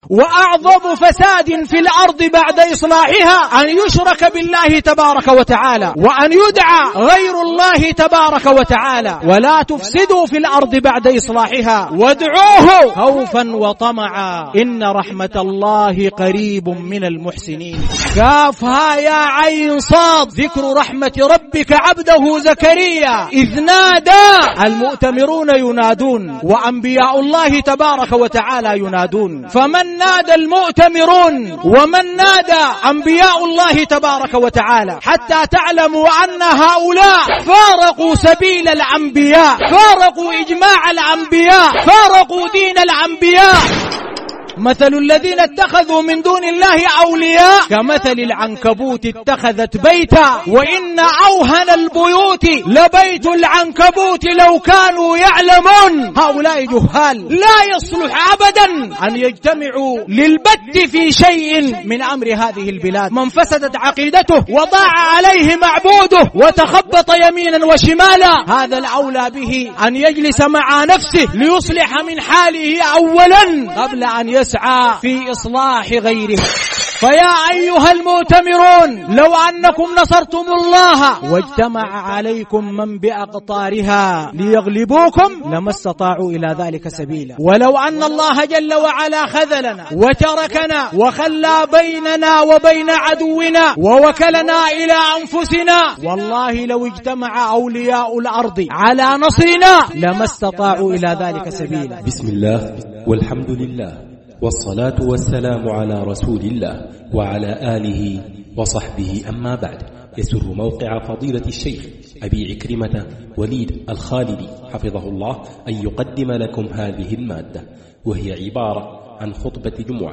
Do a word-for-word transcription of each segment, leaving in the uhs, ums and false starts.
وأعظم فساد في الأرض بعد إصلاحها أن يشرك بالله تبارك وتعالى وأن يدعى غير الله تبارك وتعالى. ولا تفسدوا في الأرض بعد إصلاحها وادعوه خوفا وطمعا إن رحمة الله قريب من المحسنين. كافها يا عين صاد ذكر رحمة ربك عبده زكريا إذ نادى. المؤتمرون ينادون وأنبياء الله تبارك وتعالى ينادون، فمن نادى المؤتمرون ومن نادى أنبياء الله تبارك وتعالى، حتى تعلموا أن هؤلاء فارقوا سبيل الأنبياء، فارقوا إجماع الأنبياء، فارقوا دين الأنبياء. مثل الذين اتخذوا من دون الله أولياء كمثل العنكبوت اتخذت بيتا وإن أوهن البيوت لبيت العنكبوت لو كانوا يعلمون. هؤلاء جهال لا يصلح أبدا أن يجتمعوا للبت في شيء من أمر هذه البلاد. من فسدت عقيدته وضاع عليه معبوده وتخبط يمينا وشمالا، هذا الأولى به أن يجلس مع نفسه ليصلح من حاله أولا قبل أن يسعى في إصلاح غيره. فيا أيها المؤتمرون لو أنكم نصرتم الله واجتمع عليكم من بأقطارها ليغلبوكم لما استطاعوا إلى ذلك سبيلا. ولو أن الله جل وعلا خذلنا وتركنا وخلى بيننا وبين عدونا ووكلنا إلى أنفسنا، والله لو اجتمع أولياء الأرض على نصرنا لما استطاعوا إلى ذلك سبيلا. بسم الله والحمد لله والصلاة والسلام على رسول الله وعلى آله وصحبه، أما بعد. يسر موقع فضيلة الشيخ أبي عكرمة وليد الخالدي حفظه الله أن يقدم لكم هذه المادة، وهي عبارة عن خطبة جمعة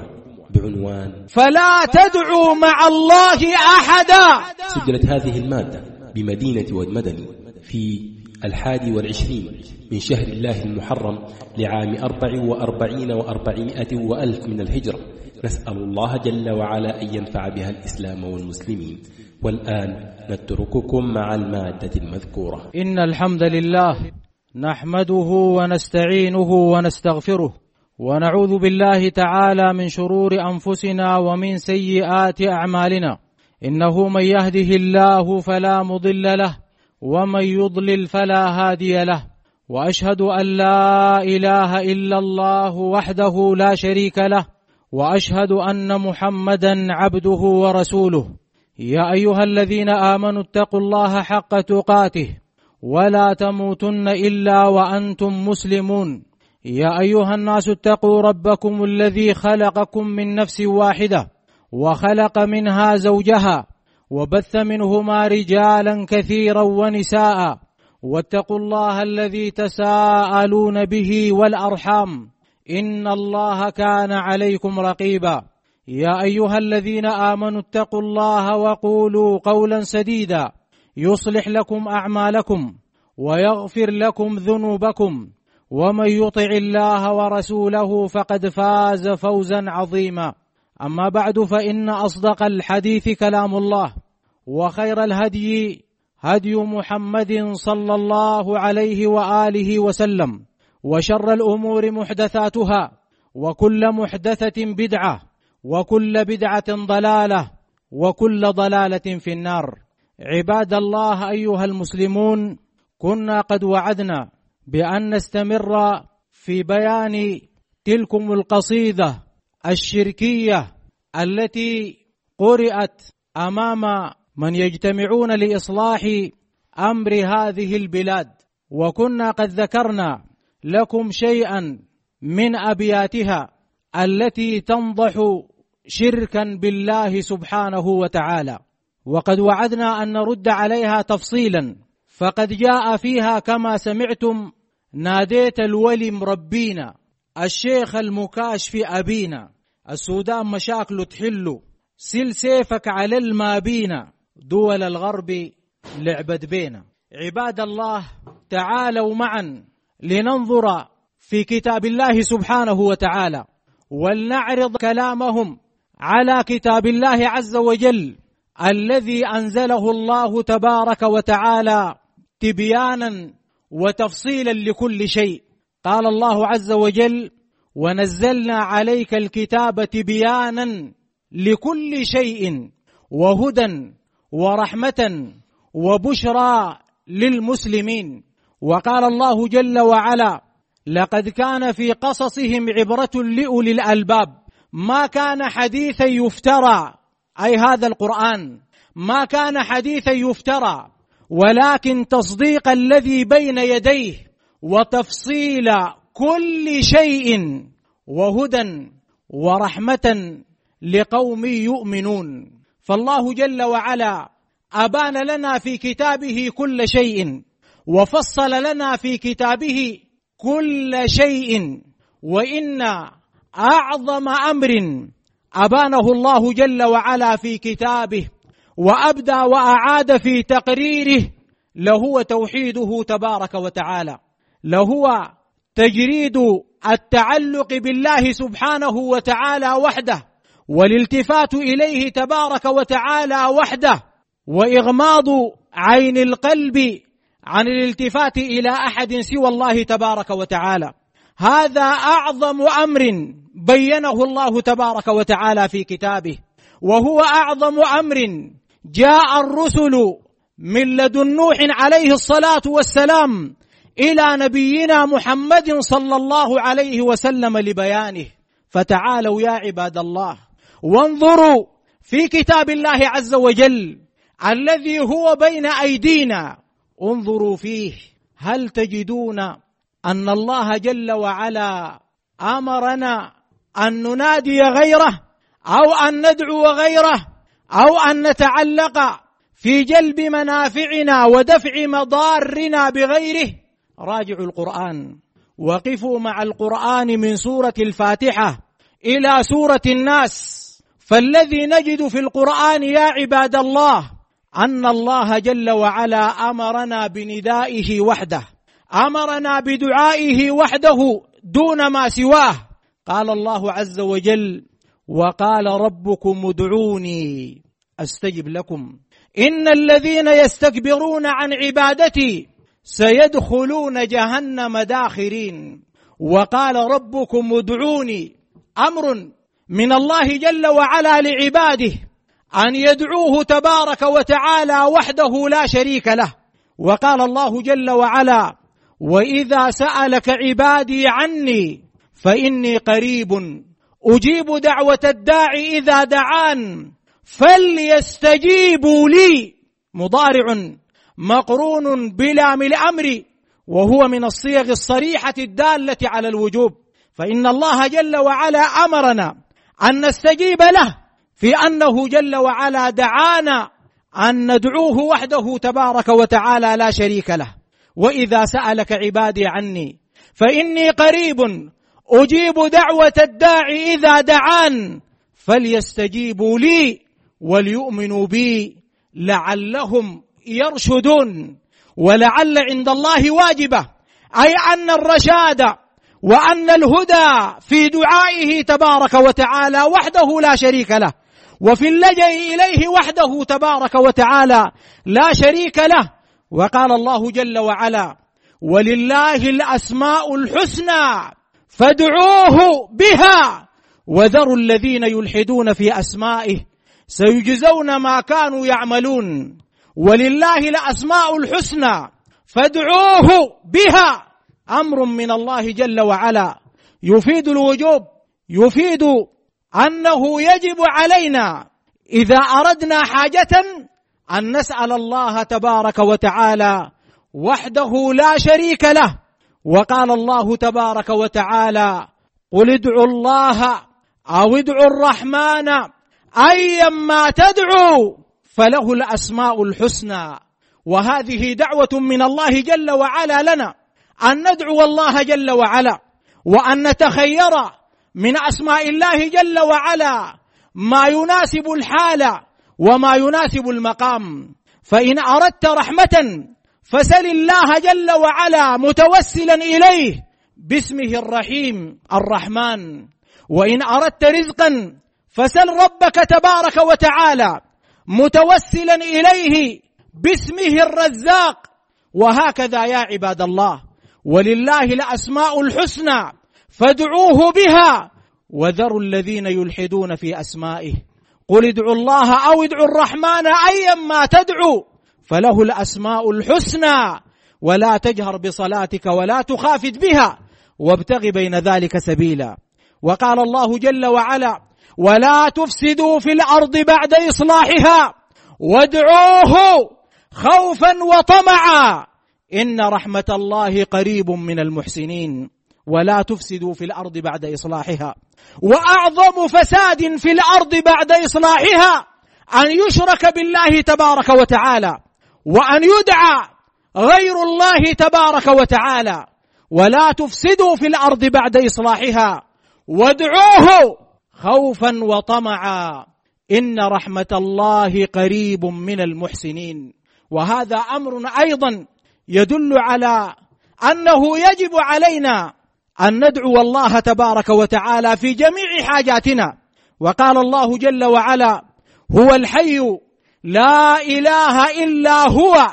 بعنوان فلا تدعوا مع الله أحدا. سجلت هذه المادة بمدينة والمدني في الحادي والعشرين من شهر الله المحرم لعام أربع وأربعين وأربعمائة وألف من الهجرة. نسأل الله جل وعلا أن ينفع بها الإسلام والمسلمين. والآن نترككم مع المادة المذكورة. إن الحمد لله نحمده ونستعينه ونستغفره ونعوذ بالله تعالى من شرور أنفسنا ومن سيئات أعمالنا. إنه من يهده الله فلا مضل له ومن يضلل فلا هادي له، وأشهد أن لا إله إلا الله وحده لا شريك له، وأشهد أن محمدا عبده ورسوله. يا أيها الذين آمنوا اتقوا الله حق تقاته ولا تموتن إلا وأنتم مسلمون. يا أيها الناس اتقوا ربكم الذي خلقكم من نفس واحدة وخلق منها زوجها وبث منهما رجالا كثيرا ونساء، واتقوا الله الذي تساءلون به والأرحام إن الله كان عليكم رقيبا. يا أيها الذين آمنوا اتقوا الله وقولوا قولا سديدا يصلح لكم أعمالكم ويغفر لكم ذنوبكم، ومن يطع الله ورسوله فقد فاز فوزا عظيما. أما بعد، فإن أصدق الحديث كلام الله، وخير الهدي هدي محمد صلى الله عليه وآله وسلم، وشر الأمور محدثاتها، وكل محدثة بدعة، وكل بدعة ضلالة، وكل ضلالة في النار. عباد الله أيها المسلمون، كنا قد وعدنا بأن نستمر في بيان تلكم القصيدة الشركية التي قرأت أمام من يجتمعون لإصلاح أمر هذه البلاد، وكنا قد ذكرنا لكم شيئا من أبياتها التي تنضح شركا بالله سبحانه وتعالى، وقد وعدنا أن نرد عليها تفصيلا. فقد جاء فيها كما سمعتم: ناديت الولي مربينا، الشيخ المكاشف أبينا، السودان مشاكل تحل، سل سيفك على المابينا، دول الغرب لعبت بينا. عباد الله، تعالوا معا لننظر في كتاب الله سبحانه وتعالى، ولنعرض كلامهم على كتاب الله عز وجل الذي أنزله الله تبارك وتعالى تبيانا وتفصيلا لكل شيء. قال الله عز وجل: ونزلنا عليك الكتاب تبيانا لكل شيء وهدى ورحمة وبشرى للمسلمين. وقال الله جل وعلا: لقد كان في قصصهم عبرة لأولي الألباب ما كان حديثا يفترى، أي هذا القرآن ما كان حديثا يفترى، ولكن تصديق الذي بين يديه وتفصيل كل شيء وهدى ورحمة لقوم يؤمنون. فالله جل وعلا أبان لنا في كتابه كل شيء، وفصل لنا في كتابه كل شيء، وإن أعظم أمر أبانه الله جل وعلا في كتابه وأبدى وأعاد في تقريره لهو توحيده تبارك وتعالى، لهو تجريد التعلق بالله سبحانه وتعالى وحده، والالتفات إليه تبارك وتعالى وحده، وإغماض عين القلب عن الالتفات إلى أحد سوى الله تبارك وتعالى. هذا أعظم أمر بينه الله تبارك وتعالى في كتابه، وهو أعظم أمر جاء الرسل من لدن نوح عليه الصلاة والسلام إلى نبينا محمد صلى الله عليه وسلم لبيانه. فتعالوا يا عباد الله وانظروا في كتاب الله عز وجل الذي هو بين أيدينا، انظروا فيه هل تجدون أن الله جل وعلا أمرنا أن ننادي غيره أو أن ندعو غيره أو أن نتعلق في جلب منافعنا ودفع مضارنا بغيره؟ راجعوا القرآن، وقفوا مع القرآن من سورة الفاتحة إلى سورة الناس، فالذي نجد في القرآن يا عباد الله أن الله جل وعلا أمرنا بندائه وحده، أمرنا بدعائه وحده دون ما سواه. قال الله عز وجل: وقال ربكم ادعوني أستجب لكم إن الذين يستكبرون عن عبادتي سيدخلون جهنم داخرين. وقال ربكم ادعوني أمر من الله جل وعلا لعباده أن يدعوه تبارك وتعالى وحده لا شريك له. وقال الله جل وعلا: وإذا سألك عبادي عني فإني قريب أجيب دعوة الداعي إذا دعان فليستجيبوا لي، مضارع مقرون بلام الأمر، وهو من الصيغ الصريحة الدالة على الوجوب. فإن الله جل وعلا أمرنا أن نستجيب له في أنه جل وعلا دعانا أن ندعوه وحده تبارك وتعالى لا شريك له. وإذا سألك عبادي عني فإني قريب أجيب دعوة الداعي إذا دعان فليستجيبوا لي وليؤمنوا بي لعلهم يرشدون. ولعل عند الله واجبة، أي أن الرشاد وأن الهدى في دعائه تبارك وتعالى وحده لا شريك له، وفي اللجأ إليه وحده تبارك وتعالى لا شريك له. وقال الله جل وعلا: ولله الأسماء الحسنى فادعوه بها وذروا الذين يلحدون في أسمائه سيجزون ما كانوا يعملون. ولله الأسماء الحسنى فادعوه بها، أمر من الله جل وعلا يفيد الوجوب، يفيد أنه يجب علينا إذا أردنا حاجة أن نسأل الله تبارك وتعالى وحده لا شريك له. وقال الله تبارك وتعالى: قل ادعوا الله أو ادعوا الرحمن أيما تدعوا فله الأسماء الحسنى. وهذه دعوة من الله جل وعلا لنا أن ندعو الله جل وعلا، وأن نتخير من أسماء الله جل وعلا ما يناسب الحال وما يناسب المقام. فإن أردت رحمة فسل الله جل وعلا متوسلا إليه باسمه الرحيم الرحمن. وإن أردت رزقا فسل ربك تبارك وتعالى متوسلا إليه باسمه الرزاق. وهكذا يا عباد الله، ولله الأسماء الحسنى فادعوه بها وذروا الذين يلحدون في أسمائه قل ادعوا الله أو ادعوا الرحمن أيما تدعوا فله الأسماء الحسنى ولا تجهر بصلاتك ولا تخافت بها وابتغ بين ذلك سبيلا. وقال الله جل وعلا ولا تفسدوا في الأرض بعد إصلاحها وادعوه خوفا وطمعا إن رحمة الله قريب من المحسنين. ولا تفسدوا في الأرض بعد إصلاحها. وأعظم فساد في الأرض بعد إصلاحها أن يشرك بالله تبارك وتعالى وأن يدعى غير الله تبارك وتعالى. ولا تفسدوا في الأرض بعد إصلاحها وادعوه خوفا وطمعا إن رحمة الله قريب من المحسنين. وهذا أمر أيضا يدل على أنه يجب علينا أن ندعو الله تبارك وتعالى في جميع حاجاتنا. وقال الله جل وعلا هو الحي لا إله إلا هو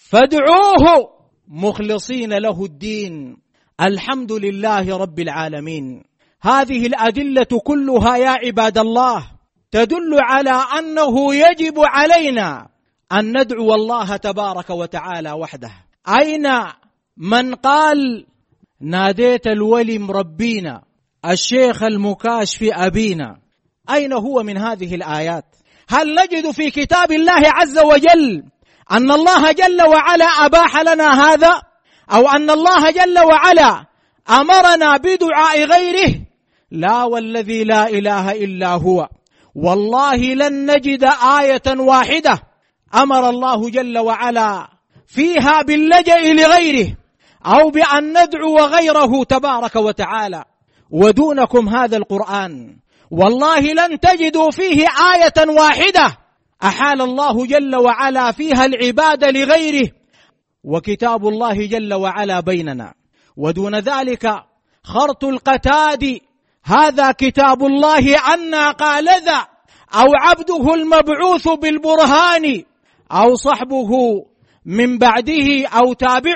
فادعوه مخلصين له الدين الحمد لله رب العالمين. هذه الأدلة كلها يا عباد الله تدل على أنه يجب علينا أن ندعو الله تبارك وتعالى وحده. أين من قال ناديت الولي مربينا الشيخ المكاش في أبينا؟ أين هو من هذه الآيات؟ هل نجد في كتاب الله عز وجل أن الله جل وعلا أباح لنا هذا أو أن الله جل وعلا أمرنا بدعاء غيره؟ لا والذي لا إله إلا هو والله لن نجد آية واحدة أمر الله جل وعلا فيها باللجأ لغيره أو بأن ندعو غيره تبارك وتعالى. ودونكم هذا القرآن والله لن تجدوا فيه آية واحدة أحال الله جل وعلا فيها العبادة لغيره. وكتاب الله جل وعلا بيننا. ودون ذلك خرط القتاد هذا كتاب الله أنا قال ذا أو عبده المبعوث بالبرهان أو صحبه من بعده أو تابع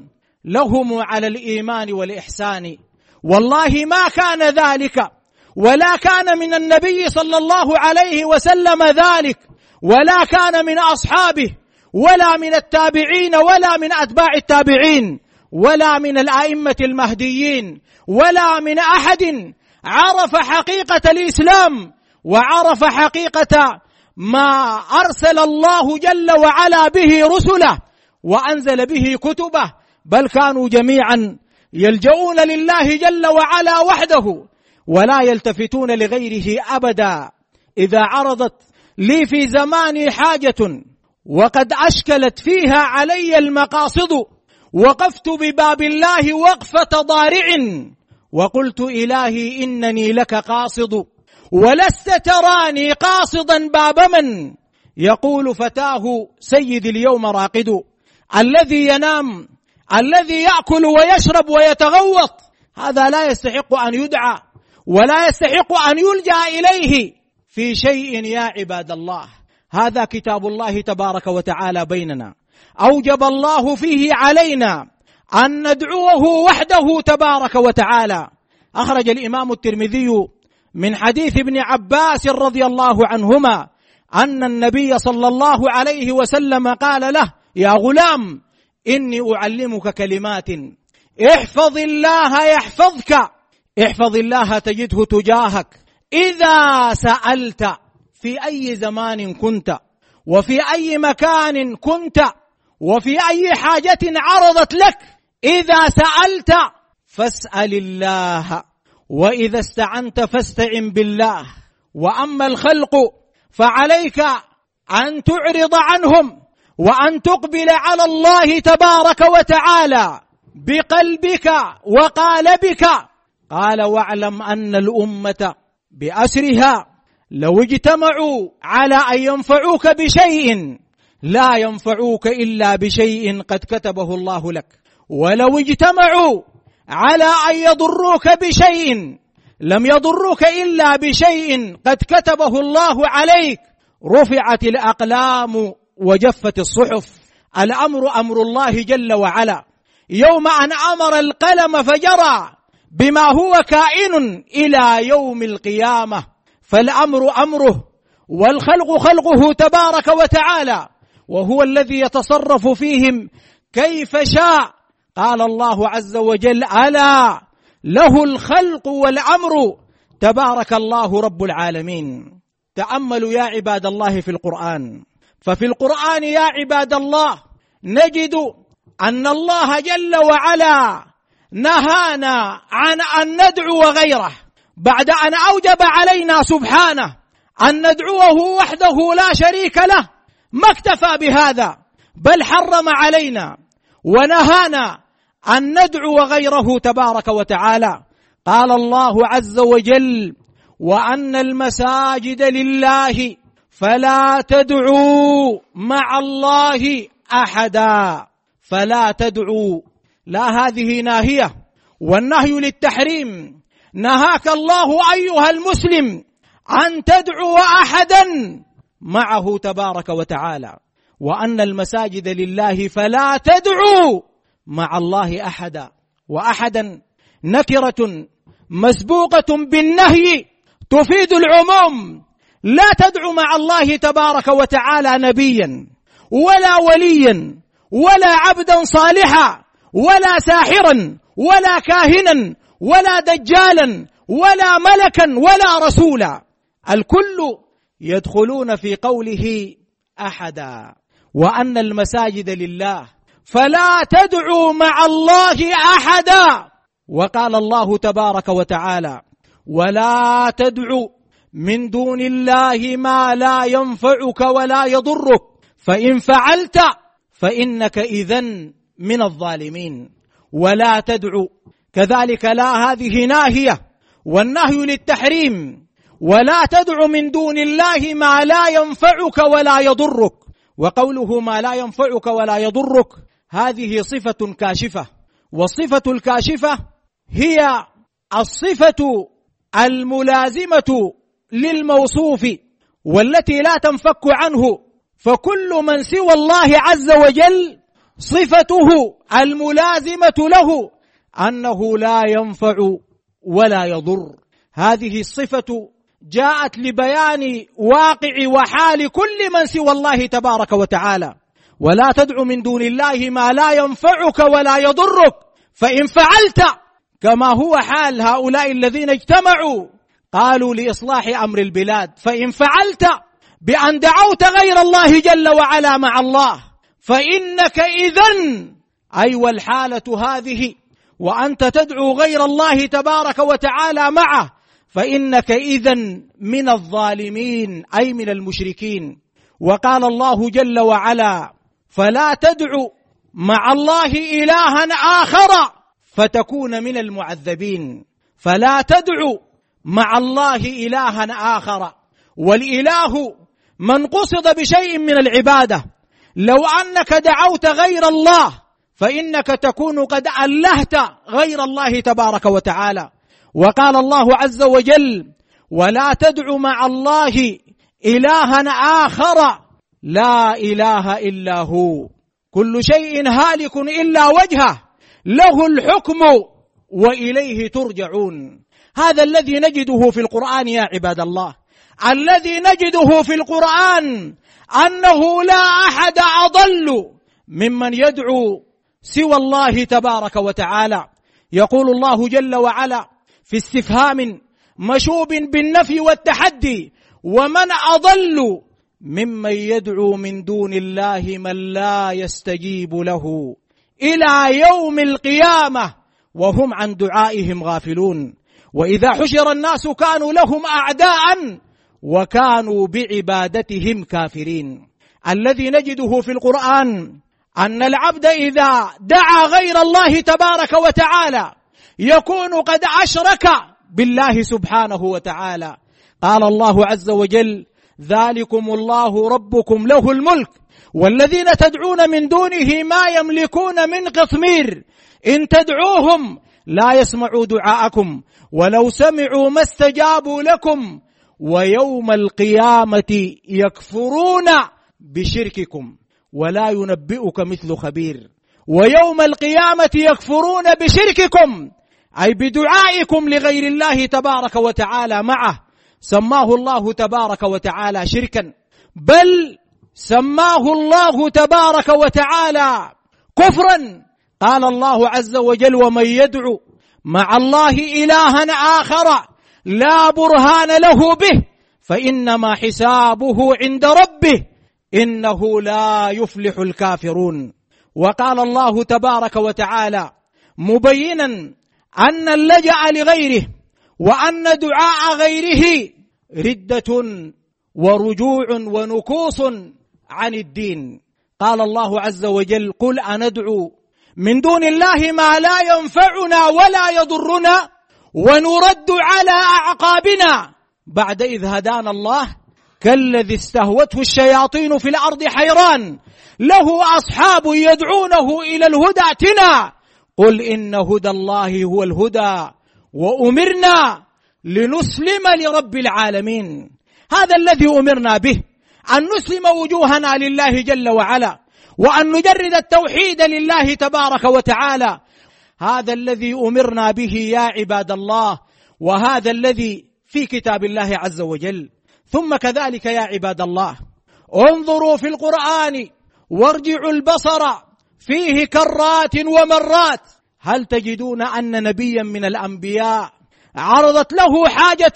لهم على الإيمان والإحسان. والله ما كان ذلك ولا كان من النبي صلى الله عليه وسلم ذلك ولا كان من أصحابه ولا من التابعين ولا من أتباع التابعين ولا من الأئمة المهديين ولا من أحد عرف حقيقة الإسلام وعرف حقيقة ما أرسل الله جل وعلا به رسله وأنزل به كتبه، بل كانوا جميعا يلجؤون لله جل وعلا وحده ولا يلتفتون لغيره أبدا. إذا عرضت لي في زماني حاجة وقد أشكلت فيها علي المقاصد وقفت بباب الله وقفة ضارع وقلت إلهي إنني لك قاصد ولست تراني قاصدا باب من يقول فتاه سيد اليوم راقد. الذي ينام الذي يأكل ويشرب ويتغوط هذا لا يستحق أن يدعى ولا يستحق أن يلجأ إليه في شيء يا عباد الله. هذا كتاب الله تبارك وتعالى بيننا أوجب الله فيه علينا أن ندعوه وحده تبارك وتعالى. أخرج الإمام الترمذي من حديث ابن عباس رضي الله عنهما أن النبي صلى الله عليه وسلم قال له يا غلام إني أعلمك كلمات احفظ الله يحفظك احفظ الله تجده تجاهك إذا سألت في أي زمان كنت وفي أي مكان كنت وفي أي حاجة عرضت لك إذا سألت فاسأل الله وإذا استعنت فاستعن بالله. وأما الخلق فعليك أن تعرض عنهم وأن تقبل على الله تبارك وتعالى بقلبك وقالبك. قال واعلم أن الأمة بأسرها لو اجتمعوا على أن ينفعوك بشيء لا ينفعوك إلا بشيء قد كتبه الله لك ولو اجتمعوا على أن يضروك بشيء لم يضروك إلا بشيء قد كتبه الله عليك. رفعت الأقلام وجفت الصحف. الأمر أمر الله جل وعلا. يوم أن أمر القلم فجرى بما هو كائن إلى يوم القيامة، فالأمر أمره والخلق خلقه تبارك وتعالى، وهو الذي يتصرف فيهم كيف شاء. قال الله عز وجل: ألا له الخلق والأمر تبارك الله رب العالمين. تأملوا يا عباد الله في القرآن، ففي القرآن يا عباد الله نجد أن الله جل وعلا نهانا عن أن ندعو غيره بعد أن أوجب علينا سبحانه أن ندعوه وحده لا شريك له. ما اكتفى بهذا، بل حرم علينا ونهانا أن ندعو غيره تبارك وتعالى. قال الله عز وجل: وأن المساجد لله فلا تدعوا مع الله أحدا. فلا تدعوا، لا هذه ناهية، والنهي للتحريم. نهاك الله أيها المسلم أن تدعو أحدا معه تبارك وتعالى. وأن المساجد لله فلا تدعوا مع الله أحدا. وأحدا نكرة مسبوقة بالنهي تفيد العموم. لا تدعو مع الله تبارك وتعالى نبيا ولا وليا ولا عبدا صالحا ولا ساحرا ولا كاهنا ولا دجالا ولا ملكا ولا رسولا. الكل يدخلون في قوله أحدا. وأن المساجد لله فلا تدعوا مع الله أحدا. وقال الله تبارك وتعالى: ولا تدعوا من دون الله ما لا ينفعك ولا يضرك فإن فعلت فإنك إذن من الظالمين. ولا تدعوا كذلك، لا هذه ناهية والنهي للتحريم. ولا تدع من دون الله ما لا ينفعك ولا يضرك. وقوله ما لا ينفعك ولا يضرك هذه صفة كاشفة، والصفة الكاشفة هي الصفة الملازمة للموصوف والتي لا تنفك عنه. فكل من سوى الله عز وجل صفته الملازمة له أنه لا ينفع ولا يضر. هذه الصفة جاءت لبيان واقع وحال كل من سوى الله تبارك وتعالى. ولا تدع من دون الله ما لا ينفعك ولا يضرك فإن فعلت، كما هو حال هؤلاء الذين اجتمعوا قالوا لإصلاح أمر البلاد، فإن فعلت بأن دعوت غير الله جل وعلا مع الله فإنك إذن، أي والحالة هذه وأنت تدعو غير الله تبارك وتعالى معه، فإنك إذن من الظالمين أي من المشركين. وقال الله جل وعلا: فلا تدعوا مع الله إلها آخر فتكون من المعذبين. فلا تدعوا مع الله إلها آخر، والإله من قصد بشيء من العبادة. لو أنك دعوت غير الله فإنك تكون قد ألهت غير الله تبارك وتعالى. وقال الله عز وجل: ولا تدع مع الله إلها آخر لا إله إلا هو كل شيء هالك إلا وجهه له الحكم وإليه ترجعون. هذا الذي نجده في القرآن يا عباد الله، الذي نجده في القرآن أنه لا أحد أضل ممن يدعو سوى الله تبارك وتعالى. يقول الله جل وعلا في استفهام مشوب بالنفي والتحدي: ومن أضل ممن يدعو من دون الله من لا يستجيب له إلى يوم القيامة وهم عن دعائهم غافلون. وإذا حشر الناس كانوا لهم أعداء وكانوا بعبادتهم كافرين. الذي نجده في القرآن أن العبد إذا دعا غير الله تبارك وتعالى يكون قد أشرك بالله سبحانه وتعالى. قال الله عز وجل: ذلكم الله ربكم له الملك والذين تدعون من دونه ما يملكون من قطمير إن تدعوهم لا يسمعوا دعاءكم ولو سمعوا ما استجابوا لكم ويوم القيامة يكفرون بشرككم ولا ينبئك مثل خبير. ويوم القيامة يكفرون بشرككم، أي بدعائكم لغير الله تبارك وتعالى معه، سماه الله تبارك وتعالى شركا، بل سماه الله تبارك وتعالى كفرا. قال الله عز وجل: ومن يدعو مع الله إلها آخر لا برهان له به فإنما حسابه عند ربه إنه لا يفلح الكافرون. وقال الله تبارك وتعالى مبينا أن اللجأ لغيره وأن دعاء غيره ردة ورجوع ونكوص عن الدين. قال الله عز وجل: قل أندعو من دون الله ما لا ينفعنا ولا يضرنا ونرد على أعقابنا بعد إذ هدانا الله كالذي استهوته الشياطين في الأرض حيران له أصحاب يدعونه إلى الهدى ائتنا قل إن هدى الله هو الهدى وأمرنا لنسلم لرب العالمين. هذا الذي أمرنا به، أن نسلم وجوهنا لله جل وعلا، وأن نجرد التوحيد لله تبارك وتعالى. هذا الذي أمرنا به يا عباد الله، وهذا الذي في كتاب الله عز وجل. ثم كذلك يا عباد الله انظروا في القرآن وارجعوا البصر فيه كرات ومرات، هل تجدون أن نبيا من الأنبياء عرضت له حاجة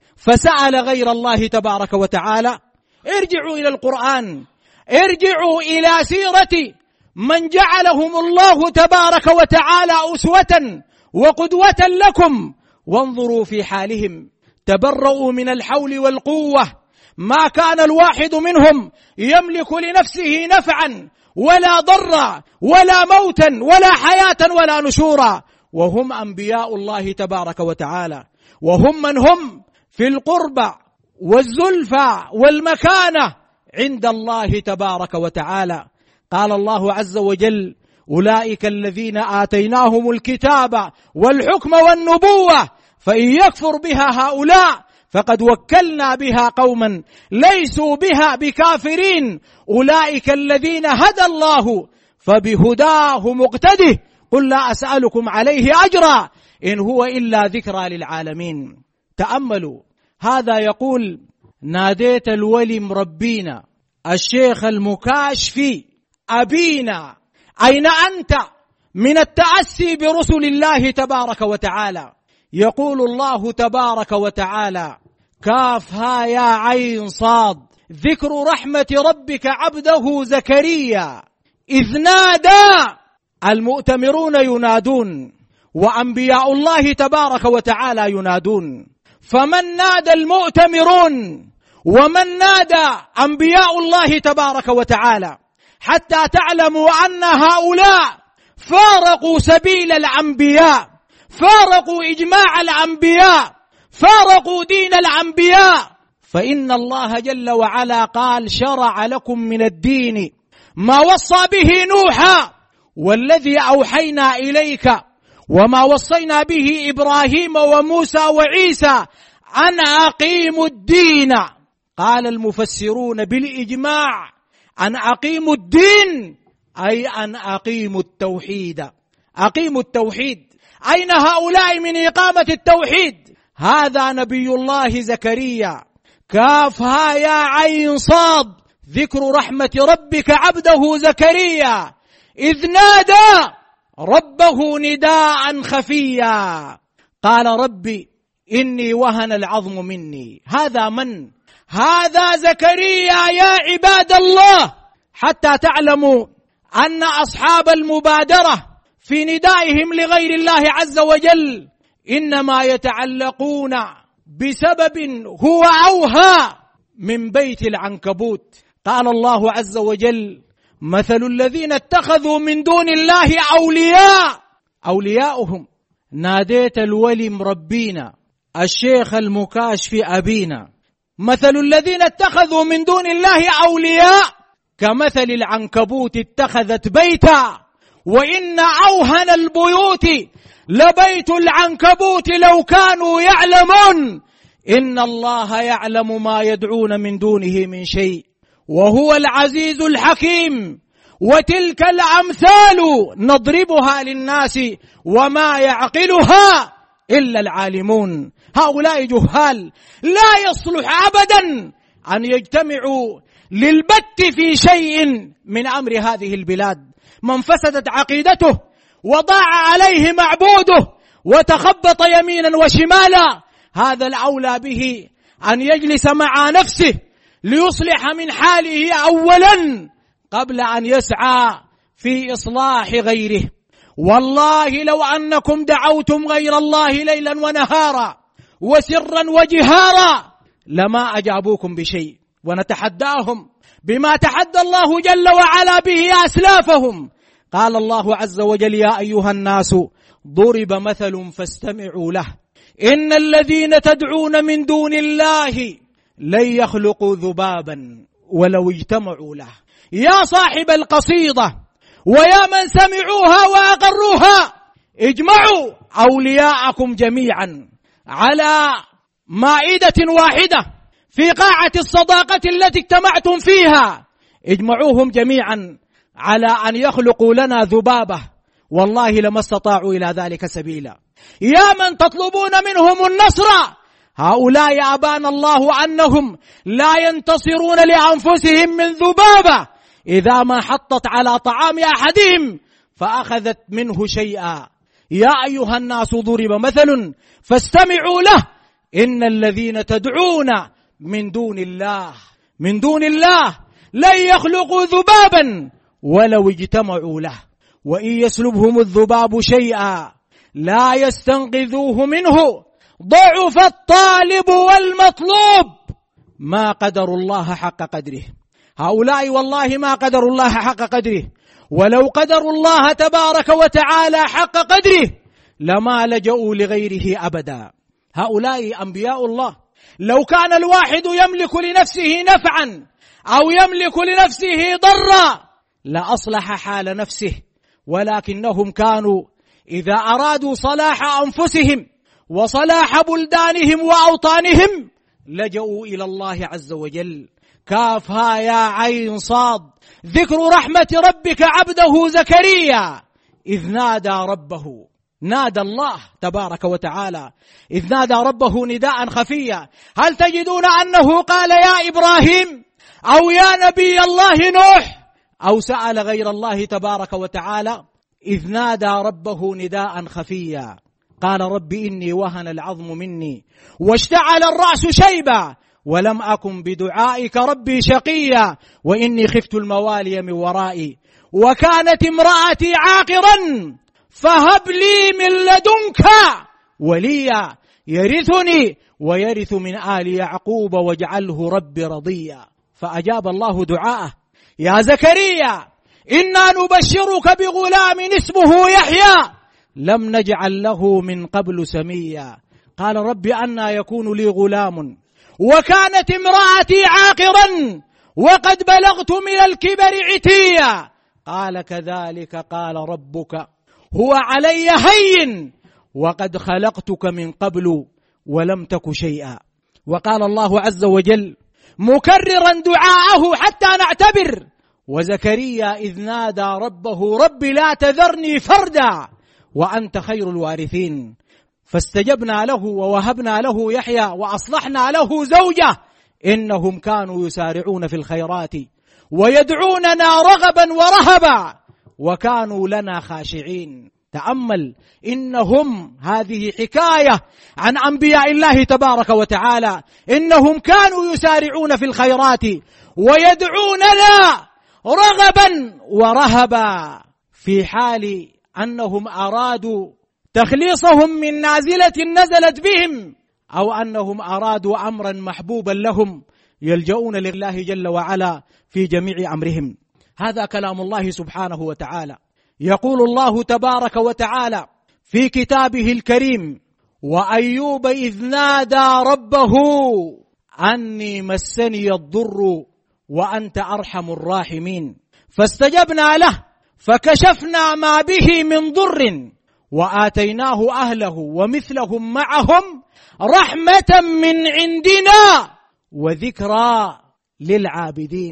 فسأل غير الله تبارك وتعالى؟ ارجعوا إلى القرآن، ارجعوا إلى سيرة من جعلهم الله تبارك وتعالى أسوة وقدوة لكم، وانظروا في حالهم. تبرؤوا من الحول والقوة، ما كان الواحد منهم يملك لنفسه نفعا ولا ضرا ولا موتا ولا حياة ولا نشورا، وهم أنبياء الله تبارك وتعالى، وهم من هم في القربى والزلفى والمكانة عند الله تبارك وتعالى. قال الله عز وجل: أولئك الذين آتيناهم الكتاب والحكم والنبوة فإن يكفر بها هؤلاء فقد وكلنا بها قوما ليسوا بها بكافرين أولئك الذين هدى الله فبهداه مقتده قل لا أسألكم عليه أجرا إن هو إلا ذكرى للعالمين. تأملوا، هذا يقول: ناديت الولي مربينا الشيخ المكاشفي أبينا، أين أنت من التأسي برسل الله تبارك وتعالى؟ يقول الله تبارك وتعالى: كافها يا عين صاد ذكر رحمة ربك عبده زكريا إذ نادى. المؤتمرون ينادون وأنبياء الله تبارك وتعالى ينادون، فمن نادى المؤتمرون ومن نادى أنبياء الله تبارك وتعالى، حتى تعلموا أن هؤلاء فارقوا سبيل الأنبياء، فارقوا إجماع الأنبياء، فارقوا دين الأنبياء. فإن الله جل وعلا قال: شرع لكم من الدين ما وصى به نوحا والذي أوحينا إليك وما وصينا به إبراهيم وموسى وعيسى أن أقيموا الدين. قال المفسرون بالإجماع أن أقيموا الدين أي أن أقيموا التوحيد. أقيموا التوحيد. أين هؤلاء من إقامة التوحيد؟ هذا نبي الله زكريا. كافها يا عين صاد ذكر رحمة ربك عبده زكريا إذ نادى ربه نداء خفيا قال: ربي إني وهن العظم مني. هذا من؟ هذا زكريا يا عباد الله، حتى تعلموا أن أصحاب المبادرة في ندائهم لغير الله عز وجل إنما يتعلقون بسبب هو أوهى من بيت العنكبوت. قال الله عز وجل: مثل الذين اتخذوا من دون الله أولياء أولياؤهم. ناديت الولي مربينا الشيخ المكاشف أبينا. مثل الذين اتخذوا من دون الله أولياء كمثل العنكبوت اتخذت بيتا وإن أوهن البيوت لبيت العنكبوت لو كانوا يعلمون إن الله يعلم ما يدعون من دونه من شيء وهو العزيز الحكيم وتلك الأمثال نضربها للناس وما يعقلها إلا العالمون. هؤلاء جهال لا يصلح أبدا أن يجتمعوا للبت في شيء من أمر هذه البلاد. من فسدت عقيدته وضاع عليه معبوده وتخبط يمينا وشمالا، هذا الأولى به أن يجلس مع نفسه ليصلح من حاله أولا قبل أن يسعى في إصلاح غيره. والله لو أنكم دعوتم غير الله ليلا ونهارا وسرا وجهارا لما أجابوكم بشيء، ونتحداهم بما تحدى الله جل وعلا به أسلافهم. قال الله عز وجل: يا أيها الناس ضرب مثل فاستمعوا له إن الذين تدعون من دون الله لن يخلقوا ذبابا ولو اجتمعوا له. يا صاحب القصيدة ويا من سمعوها وأقروها، اجمعوا أولياءكم جميعا على مائدة واحدة في قاعة الصداقة التي اجتمعتم فيها، اجمعوهم جميعا على أن يخلقوا لنا ذبابة، والله لما استطاعوا إلى ذلك سبيلا. يا من تطلبون منهم النصر، هؤلاء أبان الله أنهم لا ينتصرون لأنفسهم من ذبابة إذا ما حطت على طعام أحدهم فأخذت منه شيئا. يا أيها الناس ضرب مثل فاستمعوا له إن الذين تدعون من دون الله من دون الله لن يخلقوا ذبابا ولو اجتمعوا له وإن يسلبهم الذباب شيئا لا يستنقذوه منه ضعف الطالب والمطلوب ما قدر الله حق قدره. هؤلاء والله ما قدروا الله حق قدره، ولو قدروا الله تبارك وتعالى حق قدره لما لجأوا لغيره أبدا. هؤلاء أنبياء الله، لو كان الواحد يملك لنفسه نفعا أو يملك لنفسه ضرا لأصلح حال نفسه، ولكنهم كانوا إذا أرادوا صلاح أنفسهم وصلاح بلدانهم وأوطانهم لجأوا إلى الله عز وجل. كافها يا عين صاد، ذكر رحمة ربك عبده زكريا إذ نادى ربه. نادى الله تبارك وتعالى إذ نادى ربه نداء خفيا. هل تجدون أنه قال يا إبراهيم أو يا نبي الله نوح أو سأل غير الله تبارك وتعالى؟ إذ نادى ربه نداء خفيا قال رب إني وهن العظم مني واشتعل الرأس شيبا ولم أكن بدعائك ربي شقيا وإني خفت الموالي من ورائي وكانت امرأتي عاقرا فهب لي من لدنك وليا يرثني ويرث من آل يعقوب واجعله ربي رضيا. فأجاب الله دعاءه: يا زكريا إنا نبشرك بغلام اسمه يحيى لم نجعل له من قبل سميا. قال رب أنى يكون لي غلام وكانت امرأتي عاقرا وقد بلغت من الكبر عتيا. قال كذلك قال ربك هو علي هين وقد خلقتك من قبل ولم تك شيئا. وقال الله عز وجل مكررا دعاءه حتى نعتبر: وزكريا إذ نادى ربه رب لا تذرني فردا وأنت خير الوارثين فاستجبنا له ووهبنا له يحيى وأصلحنا له زوجه إنهم كانوا يسارعون في الخيرات ويدعوننا رغبا ورهبا وكانوا لنا خاشعين. تأمل، إنهم هذه حكاية عن أنبياء الله تبارك وتعالى، إنهم كانوا يسارعون في الخيرات ويدعوننا رغبا ورهبا في حال أنهم أرادوا تخليصهم من نازلة نزلت بهم أو أنهم أرادوا أمرا محبوبا لهم يلجؤون لله جل وعلا في جميع أمرهم. هذا كلام الله سبحانه وتعالى. يقول الله تبارك وتعالى في كتابه الكريم: وأيوب إذ نادى ربه أني مسني الضر وأنت أرحم الراحمين فاستجبنا له فكشفنا ما به من ضر وآتيناه أهله ومثلهم معهم رحمة من عندنا وذكرى للعابدين.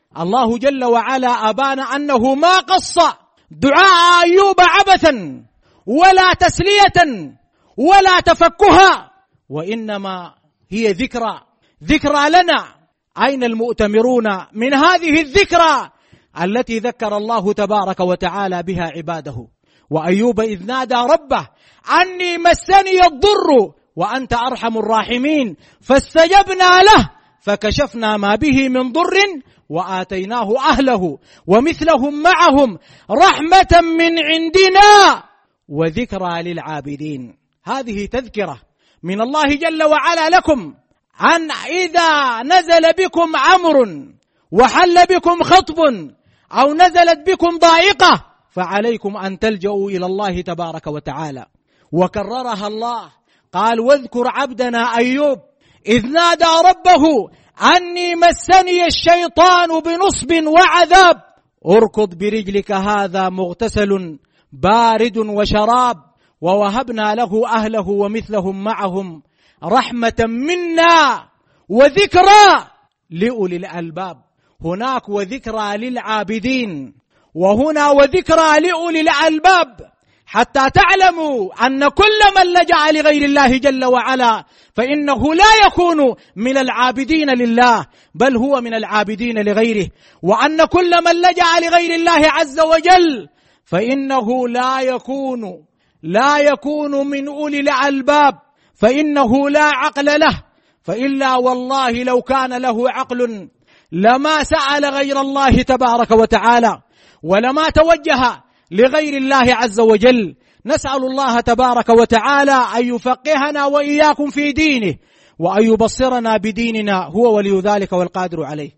الله جل وعلا أبان أنه ما قص دعاء أيوب عبثا ولا تسلية ولا تفكها، وإنما هي ذكرى ذكرى لنا. أين المؤتمرون من هذه الذكرى التي ذكر الله تبارك وتعالى بها عباده؟ وأيوب إذ نادى ربه أني مسني الضر وأنت أرحم الراحمين فاستجبنا له فكشفنا ما به من ضر وآتيناه أهله ومثلهم معهم رحمة من عندنا وذكرى للعابدين. هذه تذكرة من الله جل وعلا لكم أن إذا نزل بكم أمر وحل بكم خطب أو نزلت بكم ضائقة فعليكم أن تلجأوا إلى الله تبارك وتعالى. وكررها الله قال واذكر عبدنا أيوب إذ نادى ربه أني مسني الشيطان بنصب وعذاب اركض برجلك هذا مغتسل بارد وشراب ووهبنا له أهله ومثلهم معهم رحمة منا وذكرى لأولي الألباب. هناك وذكرى للعابدين وهنا وذكرى لأولي الألباب، حتى تعلموا أن كل من لجأ لغير الله جل وعلا فإنه لا يكون من العابدين لله بل هو من العابدين لغيره، وأن كل من لجأ لغير الله عز وجل فإنه لا يكون لا يكون من أولي الألباب، فإنه لا عقل له. فإلا والله لو كان له عقل لما سأل غير الله تبارك وتعالى ولما توجه لغير الله عز وجل. نسأل الله تبارك وتعالى أن يفقهنا وإياكم في دينه وأن يبصرنا بديننا، هو ولي ذلك والقادر عليه.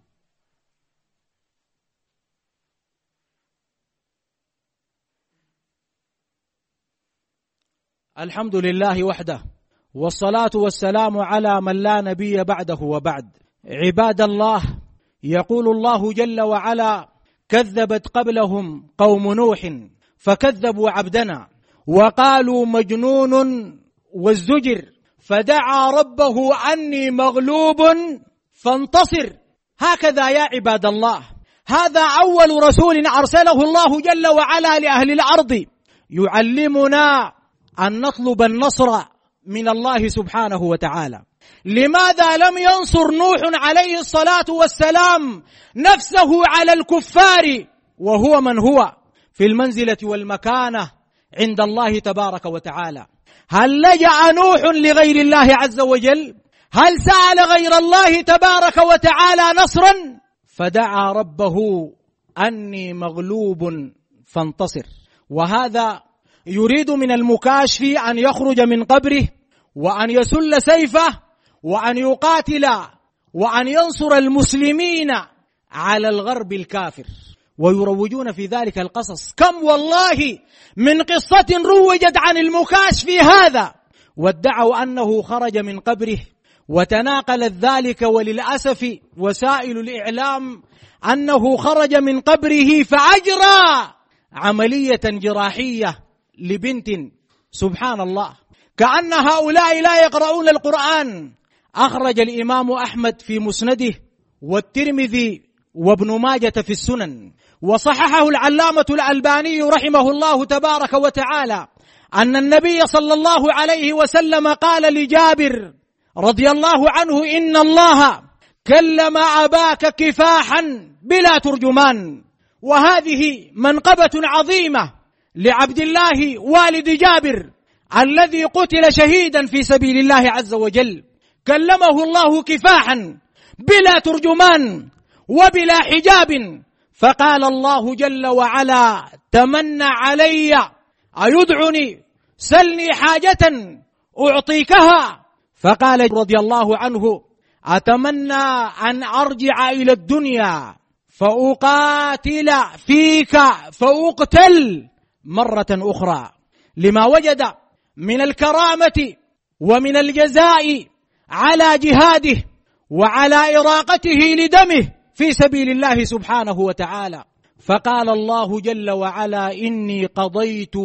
الحمد لله وحده والصلاة والسلام على من لا نبي بعده وبعد. عباد الله، يقول الله جل وعلا كذبت قبلهم قوم نوح فكذبوا عبدنا وقالوا مجنون والزجر فدعا ربه أني مغلوب فانتصر. هكذا يا عباد الله، هذا أول رسول أرسله الله جل وعلا لأهل الأرض يعلمنا أن نطلب النصر من الله سبحانه وتعالى. لماذا لم ينصر نوح عليه الصلاة والسلام نفسه على الكفار وهو من هو في المنزلة والمكانة عند الله تبارك وتعالى؟ هل لجأ نوح لغير الله عز وجل؟ هل سأل غير الله تبارك وتعالى نصرا؟ فدعا ربه أني مغلوب فانتصر. وهذا يريد من المكاشف أن يخرج من قبره وأن يسل سيفه وأن يقاتل وأن ينصر المسلمين على الغرب الكافر، ويروجون في ذلك القصص. كم والله من قصة روجت عن المكاشف هذا، وادعوا أنه خرج من قبره وتناقلت ذلك، وللأسف وسائل الإعلام أنه خرج من قبره فأجرى عملية جراحية لبنت. سبحان الله، كأن هؤلاء لا يقرؤون القرآن. أخرج الإمام أحمد في مسنده والترمذي وابن ماجة في السنن، وصححه العلامة الألباني رحمه الله تبارك وتعالى، أن النبي صلى الله عليه وسلم قال لجابر رضي الله عنه إن الله كلم أباك كفاحا بلا ترجمان. وهذه منقبة عظيمة لعبد الله والد جابر الذي قتل شهيدا في سبيل الله عز وجل، كلمه الله كفاحا بلا ترجمان وبلا حجاب. فقال الله جل وعلا تمنى علي أيدعني سلني حاجة أعطيكها. فقال رضي الله عنه أتمنى أن أرجع إلى الدنيا فأقاتل فيك فأقتل مرة أخرى، لما وجد من الكرامة ومن الجزاء على جهاده وعلى إراقته لدمه في سبيل الله سبحانه وتعالى. فقال الله جل وعلا إني قضيت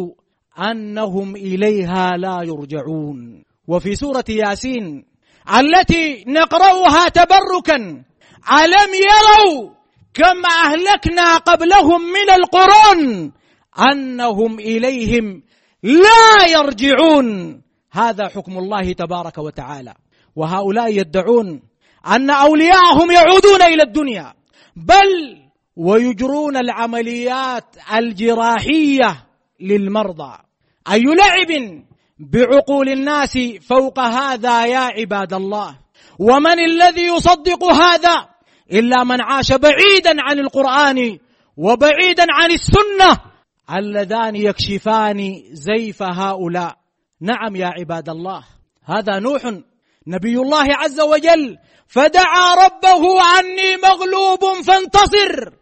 أنهم إليها لا يرجعون. وفي سورة ياسين التي نقرأها تبركا ألم يروا كم أهلكنا قبلهم من القرون أنهم إليهم لا يرجعون. هذا حكم الله تبارك وتعالى. وهؤلاء يدعون أن أولياءهم يعودون إلى الدنيا، بل ويجرون العمليات الجراحية للمرضى. أي لعب بعقول الناس فوق هذا يا عباد الله؟ ومن الذي يصدق هذا إلا من عاش بعيدا عن القرآن وبعيدا عن السنة، اللذان يكشفان زيف هؤلاء. نعم يا عباد الله، هذا نوح نبي الله عز وجل، فدعا ربه عني مغلوب فانتصر،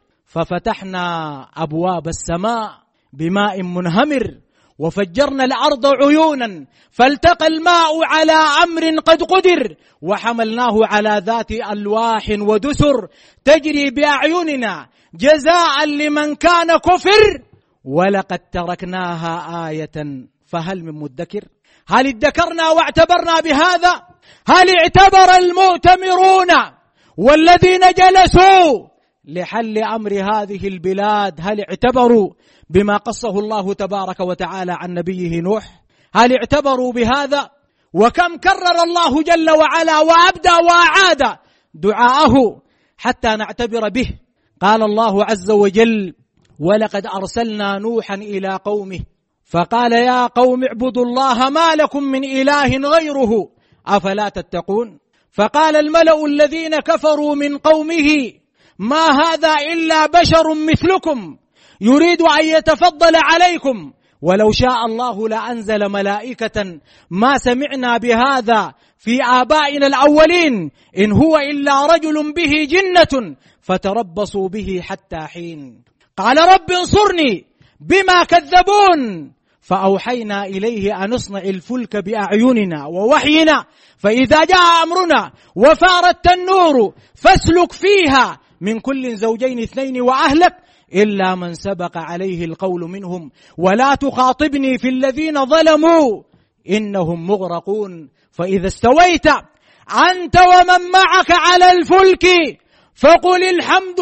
ففتحنا أبواب السماء بماء منهمر وفجرنا الأرض عيونا فالتقى الماء على أمر قد قدر وحملناه على ذات ألواح ودسر تجري بأعيننا جزاء لمن كان كفر ولقد تركناها آية فهل من مدكر. هل ادكرنا واعتبرنا بهذا؟ هل اعتبر المؤتمرون والذين جلسوا لحل أمر هذه البلاد هل اعتبروا بما قصه الله تبارك وتعالى عن نبيه نوح؟ هل اعتبروا بهذا؟ وكم كرر الله جل وعلا وأبدى وأعاد دعاءه حتى نعتبر به. قال الله عز وجل: ولقد أرسلنا نوحا إلى قومه فقال يا قوم اعبدوا الله ما لكم من إله غيره أفلا تتقون. فقال الملأ الذين كفروا من قومه ما هذا إلا بشر مثلكم يريد أن يتفضل عليكم ولو شاء الله لأنزل ملائكة ما سمعنا بهذا في آبائنا الأولين إن هو إلا رجل به جنة فتربصوا به حتى حين. قال رب انصرني بما كذبون فأوحينا إليه أن نصنع الفلك بأعيننا ووحينا فإذا جاء أمرنا وفارت النور فاسلك فيها من كل زوجين اثنين وأهلك إلا من سبق عليه القول منهم ولا تخاطبني في الذين ظلموا إنهم مغرقون. فإذا استويت أنت ومن معك على الفلك فقل الحمد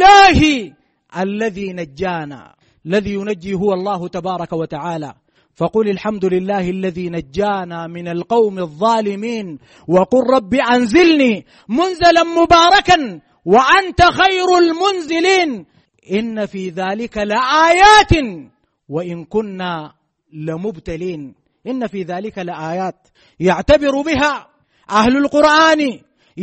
لله الذي نجانا. الذي ينجي هو الله تبارك وتعالى. فقل الحمد لله الذي نجانا من القوم الظالمين وقل رب أنزلني منزلا مباركا وأنت خير المنزلين إن في ذلك لآيات وإن كنا لمبتلين. إن في ذلك لآيات يعتبر بها أهل القرآن،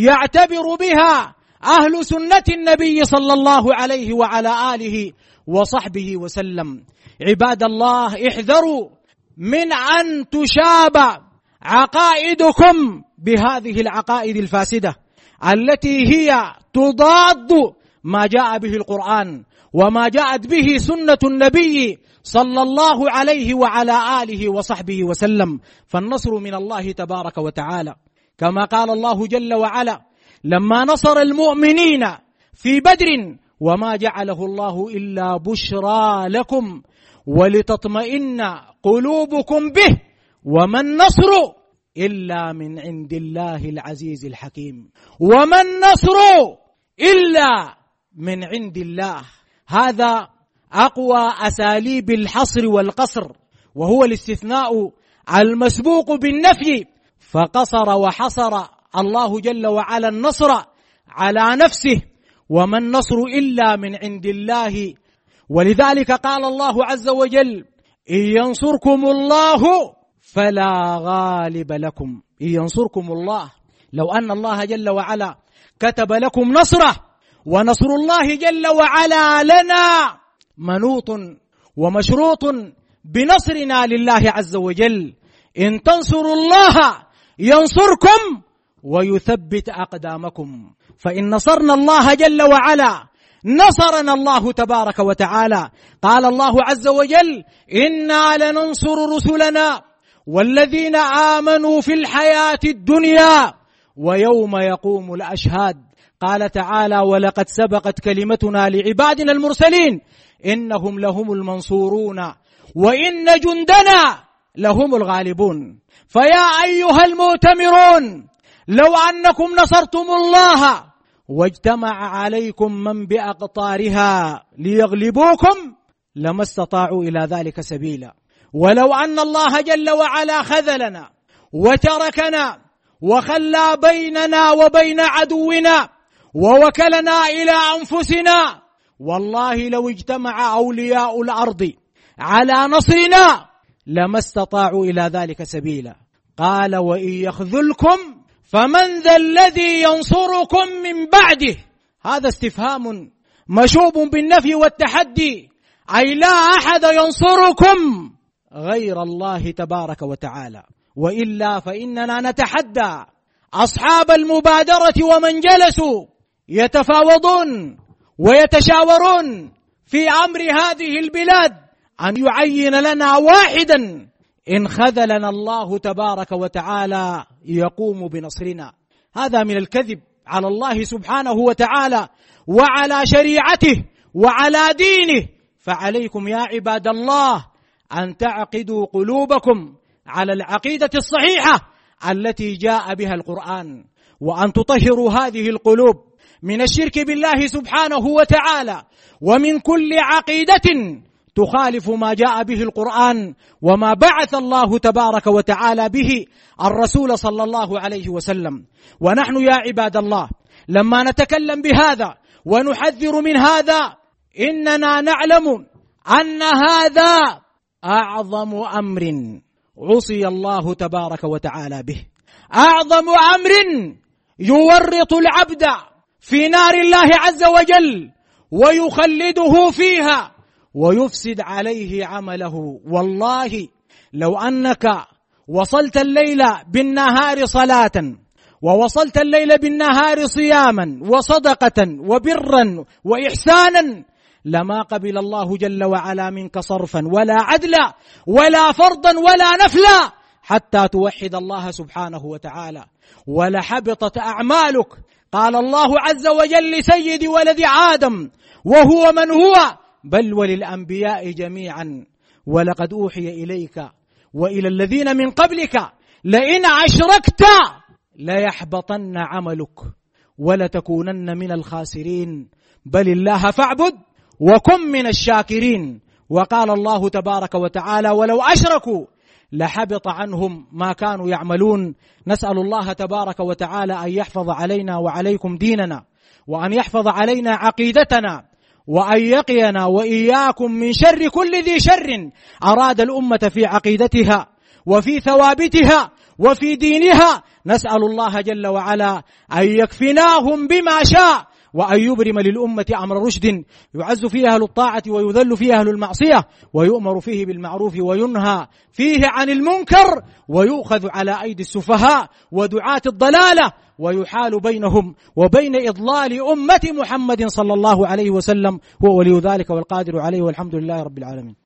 يعتبر بها أهل سنة النبي صلى الله عليه وعلى آله وصحبه وسلم. عباد الله، احذروا من أن تشاب عقائدكم بهذه العقائد الفاسدة التي هي تضاد ما جاء به القرآن وما جاءت به سنة النبي صلى الله عليه وعلى آله وصحبه وسلم. فالنصر من الله تبارك وتعالى كما قال الله جل وعلا لما نصر المؤمنين في بدر وما جعله الله إلا بشرى لكم ولتطمئن قلوبكم به وما النصر إلا من عند الله العزيز الحكيم. وما النصر إلا من عند الله. هذا أقوى أساليب الحصر والقصر وهو الاستثناء المسبوق بالنفي، فقصر وحصر الله جل وعلا النصر على نفسه وما النصر إلا من عند الله. ولذلك قال الله عز وجل إن ينصركم الله فلا غالب لكم. إن ينصركم الله، لو أن الله جل وعلا كتب لكم نصره، ونصر الله جل وعلا لنا منوط ومشروط بنصرنا لله عز وجل. إن تنصروا الله ينصركم ويثبت أقدامكم. فإن نصرنا الله جل وعلا نصرنا الله تبارك وتعالى. قال الله عز وجل إنا لننصر رسلنا والذين آمنوا في الحياة الدنيا ويوم يقوم الأشهاد. قال تعالى ولقد سبقت كلمتنا لعبادنا المرسلين إنهم لهم المنصورون وإن جندنا لهم الغالبون. فيا أيها المؤتمرون، لو أنكم نصرتم الله واجتمع عليكم من بأقطارها ليغلبوكم لما استطاعوا إلى ذلك سبيلا. ولو أن الله جل وعلا خذلنا وتركنا وخلى بيننا وبين عدونا ووكلنا إلى أنفسنا، والله لو اجتمع أولياء الأرض على نصرنا لما استطاعوا إلى ذلك سبيلا. قال وإن يخذلكم فمن ذا الذي ينصركم من بعده. هذا استفهام مشوب بالنفي والتحدي، أي لا أحد ينصركم غير الله تبارك وتعالى، وإلا فإننا نتحدى أصحاب المبادرة ومن جلسوا يتفاوضون ويتشاورون في أمر هذه البلاد أن يعين لنا واحدا إن خذلنا الله تبارك وتعالى يقوم بنصرنا. هذا من الكذب على الله سبحانه وتعالى وعلى شريعته وعلى دينه. فعليكم يا عباد الله أن تعقدوا قلوبكم على العقيدة الصحيحة التي جاء بها القرآن، وأن تطهروا هذه القلوب من الشرك بالله سبحانه وتعالى ومن كل عقيدة تخالف ما جاء به القرآن وما بعث الله تبارك وتعالى به الرسول صلى الله عليه وسلم. ونحن يا عباد الله لما نتكلم بهذا ونحذر من هذا إننا نعلم أن هذا أعظم أمر عصي الله تبارك وتعالى به، أعظم أمر يورط العبد في نار الله عز وجل ويخلده فيها ويفسد عليه عمله. والله لو أنك وصلت الليل بالنهار صلاة ووصلت الليل بالنهار صياما وصدقة وبرا وإحسانا لما قبل الله جل وعلا منك صرفا ولا عدلا ولا فرضا ولا نفلا حتى توحد الله سبحانه وتعالى، ولحبطت أعمالك. قال الله عز وجل لسيد ولد آدم وهو من هو بل وللأنبياء جميعا ولقد أوحي إليك وإلى الذين من قبلك لئن أشركت ليحبطن عملك ولتكونن من الخاسرين بل الله فاعبد وكن من الشاكرين. وقال الله تبارك وتعالى ولو أشركوا لحبط عنهم ما كانوا يعملون. نسأل الله تبارك وتعالى أن يحفظ علينا وعليكم ديننا، وأن يحفظ علينا عقيدتنا، وأن يقينا وإياكم من شر كل ذي شر أراد الأمة في عقيدتها وفي ثوابتها وفي دينها. نسأل الله جل وعلا أن يكفناهم بما شاء، وأن يبرم للأمة أمر رشد يعز فيه أهل الطاعة ويذل فيه أهل المعصية، ويؤمر فيه بالمعروف وينهى فيه عن المنكر، ويؤخذ على أيدي السفهاء ودعاة الضلالة ويحال بينهم وبين إضلال أمة محمد صلى الله عليه وسلم. هو ولي ذلك والقادر عليه، والحمد لله رب العالمين.